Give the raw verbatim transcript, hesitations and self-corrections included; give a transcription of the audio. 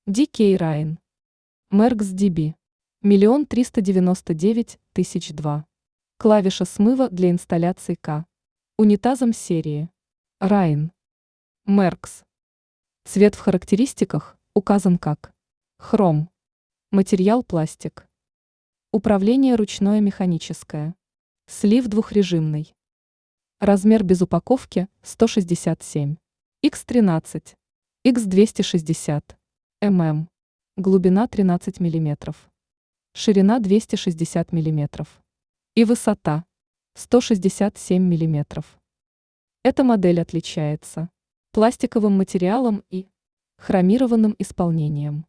ди кей Rhine. Merx ди би. Миллион триста девяносто девять тысяч два. Клавиша смыва для инсталляции К. Унитазом серии Rhine. Merx. Цвет в характеристиках указан как хром. Материал пластик. Управление ручное механическое. Слив двухрежимный. Размер без упаковки сто шестьдесят семь икс тринадцать, икс двести шестьдесят мм. Глубина тринадцать миллиметров. Ширина двести шестьдесят миллиметров. И высота сто шестьдесят семь миллиметров. Эта модель отличается пластиковым материалом и хромированным исполнением.